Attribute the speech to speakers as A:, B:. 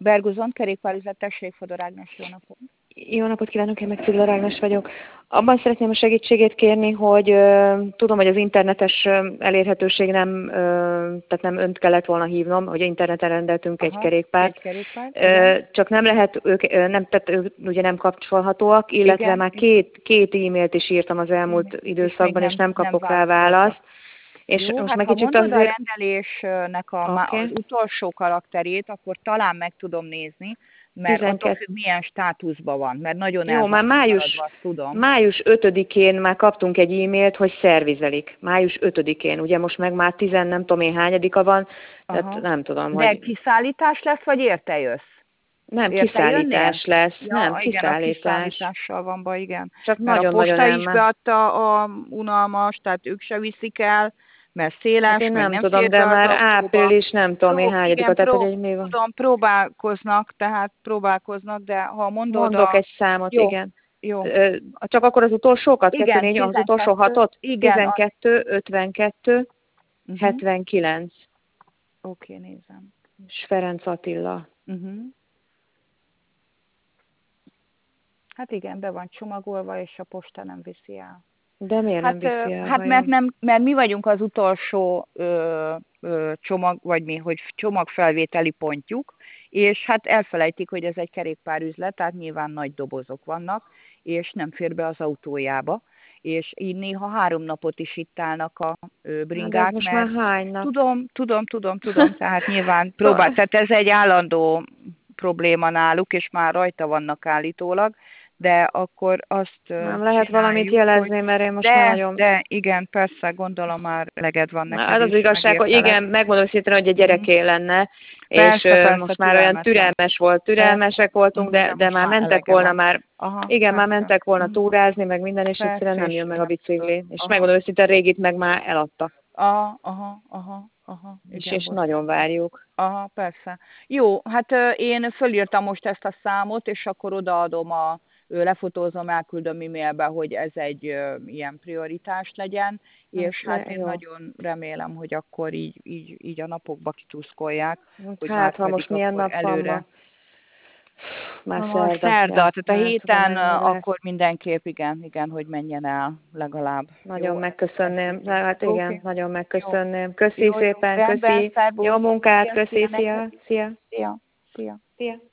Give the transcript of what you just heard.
A: Berguzon, kerékpárüzlet, tessék, Fodor Ágnes, jó napot.
B: Jó napot kívánok, én meg Cigler Ágnes vagyok. Abban szeretném a segítségét kérni, hogy tudom, hogy az internetes elérhetőség nem, tehát nem önt kellett volna hívnom, hogy interneten rendeltünk egy kerékpárt.
A: Egy kerékpárt, igen.
B: Csak nem lehet, tehát ők ugye nem kapcsolhatóak, illetve
A: Igen,
B: már két e-mailt is írtam az elmúlt időszakban, és nem kapok rá választ.
A: És jó, most hát ha mondod a rendelésnek az utolsó karakterét, akkor talán meg tudom nézni, mert attól függ, milyen státuszban van, mert nagyon
B: jó, már május 5-én már kaptunk egy e-mailt, hogy szervizelik. Május 5-én, ugye most meg már 10 nem tudom én hányadika van, tehát nem tudom,
A: de kiszállítás lesz, vagy érte jössz?
B: Nem, kiszállítás lesz.
A: Ja,
B: nem, kiszállítás.
A: Igen, a kiszállítással van baj, igen.
B: Csak
A: mert
B: nagyon-nagyon
A: a posta is beadta a unalmas, tehát ők se viszik el, mert széles,
B: hát én
A: meg
B: nem tudom, de már április nem tudom én hányadika, tehát hogy mi van.
A: Tudom, próbálkoznak, de ha mondod
B: mondok egy számot,
A: jó,
B: igen.
A: Jó.
B: Csak akkor az utolsókat?
A: Igen,
B: 2, 4, az utolsó 6-ot?
A: Igen.
B: 12, 52, 79.
A: Oké, nézem.
B: És Ferenc Attila.
A: Hát igen, be van csomagolva, és a posta nem viszi el.
B: De miért nem viszi el?
A: Hát mert mi vagyunk az utolsó csomag, vagy mi, hogy csomagfelvételi pontjuk, és hát elfelejtik, hogy ez egy kerékpárüzlet, tehát nyilván nagy dobozok vannak, és nem fér be az autójába, és így néha 3 napot is itt állnak a bringák.
B: De most már hány nap?
A: Tudom, tehát nyilván tehát ez egy állandó probléma náluk, és már rajta vannak állítólag, de akkor azt
B: nem lehet valamit jelezni, mert én most nagyon...
A: De igen, persze, gondolom már eleged van neked.
B: Az az igazság, hogy igen, megmondom szépen, hogy a gyereké lenne,
A: persze,
B: most már olyan türelmesek voltunk, de már mentek volna már, már mentek volna túrázni, meg minden, és egyszerűen nem jön meg a bicikli. És megmondom őszintén, régit meg már eladta. És nagyon várjuk.
A: Persze. Jó, hát én fölírtam most ezt a számot, és akkor odaadom lefotózom, elküldöm e-mailbe, hogy ez egy ilyen prioritás legyen, és hát én nagyon remélem, hogy akkor így a napokba kituszkolják. Hogy
B: hát, ha most milyen nap van ma? Már
A: szerda, tehát a héten akkor mindenképp igen, hogy menjen el legalább.
B: Nagyon megköszönném, hát igen, nagyon megköszönném. Köszi szépen, köszi, jó munkát, köszi, szia.
A: Szia.